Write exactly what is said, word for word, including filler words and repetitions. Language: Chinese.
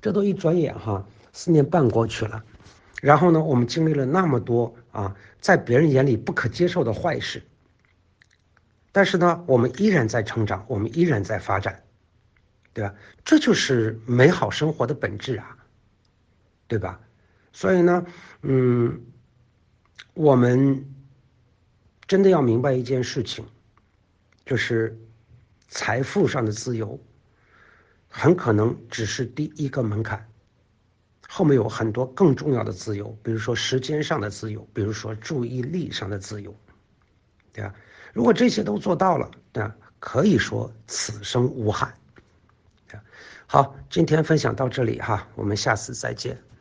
这都一转眼哈，四年半过去了。然后呢，我们经历了那么多啊，在别人眼里不可接受的坏事，但是呢，我们依然在成长，我们依然在发展，对吧？这就是美好生活的本质啊，对吧？所以呢，嗯，我们真的要明白一件事情，就是财富上的自由很可能只是第一个门槛，后面有很多更重要的自由，比如说时间上的自由，比如说注意力上的自由，对吧？如果这些都做到了，对吧？可以说此生无憾。好，今天分享到这里哈，我们下次再见。